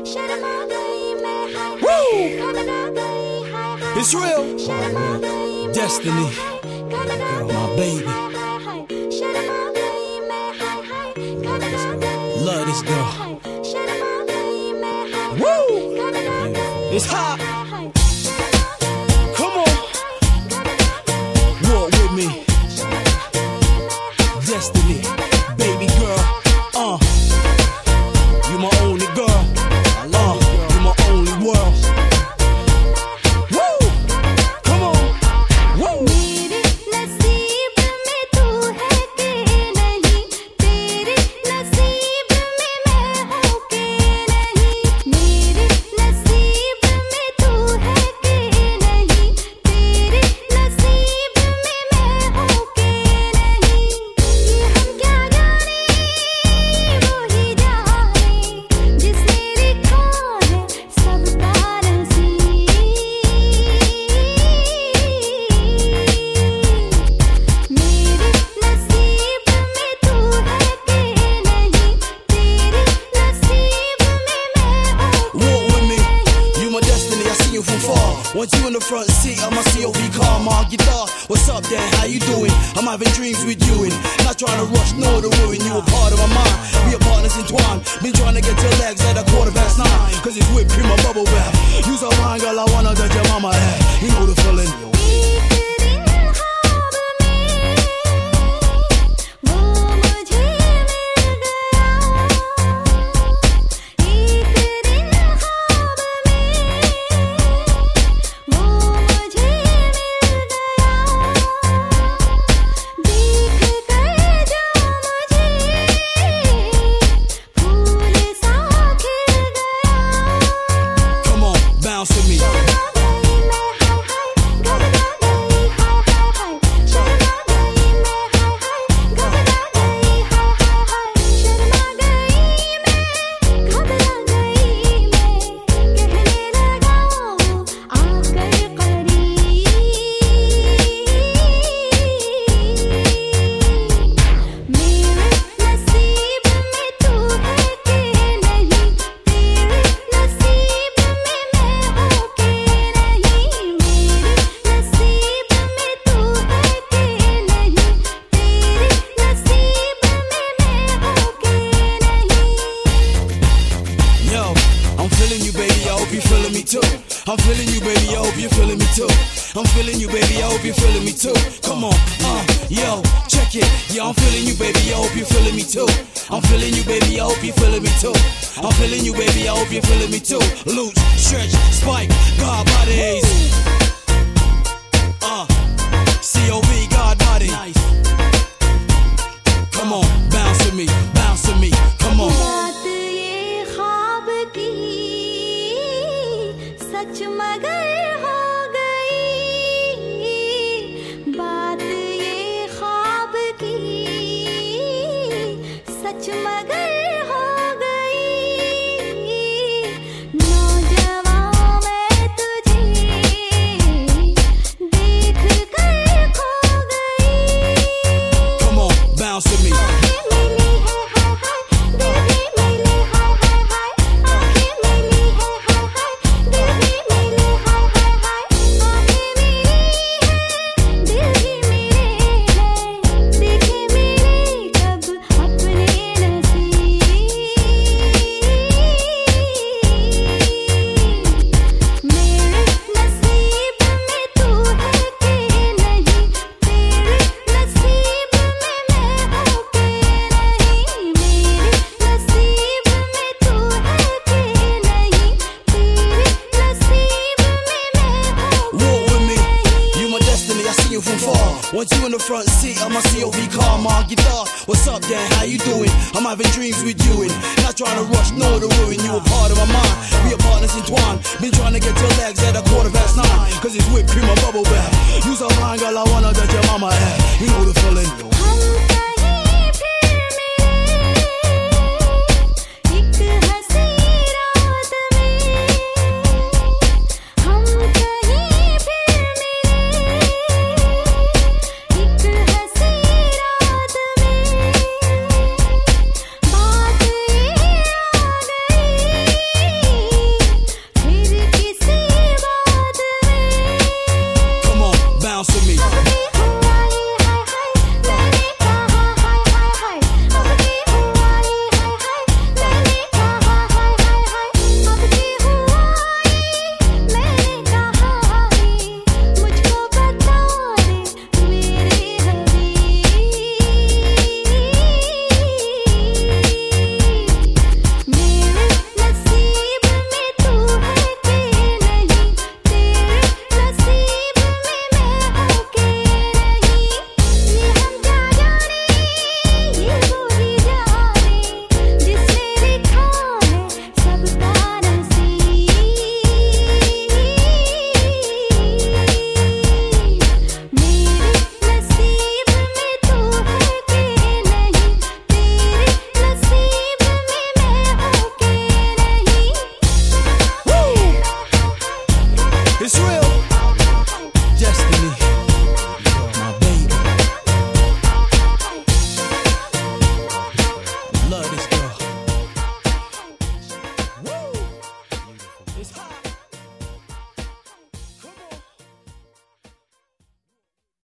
It's real. Destiny, my baby. Love this girl. Woo! It's hot. Come on. Walk with me. Destiny, baby girl. You my only girl. You my only world. Want you in the front seat of my COV car, my guitar. What's up, Dan? How you doing? I'm having dreams with you and not trying to rush nor to ruin you. A part of my mind, we are partners entwined. Been trying to get your legs at 9:15, cause it's whipped cream and bubble wrap. Use a wine, girl, I wanna touch your mama hat. You know the feeling. I'm feeling you, baby, I hope you're feeling me too. I'm feeling you, baby, I hope you're feeling me too. Come on, yo, check it. Yeah, I'm feeling you, baby, I hope you're feeling me too. I'm feeling you, baby, I hope you're feeling me too. I'm feeling you, baby, I hope you're feeling me too. Loose, stretch, spike, God bodies. COV, God body. Come on, bounce with me, come on. सच मगर हो गई बात ये ख्वाब की सच मगर हो गई नौजवान मैं तुझे देख कर खो गई Come on, bounce with me. Want you in the front seat of my COV car, my guitar. What's up, Dan? How you doing? I'm having dreams with you and not trying to rush nor to ruin you. A part of my mind, we are partners entwined. Been trying to get your legs at 9:15, cause it's whipped cream and bubble wrap. Use a wine, girl, I wanna touch your mama hat. You know the feeling. It's real. Destiny.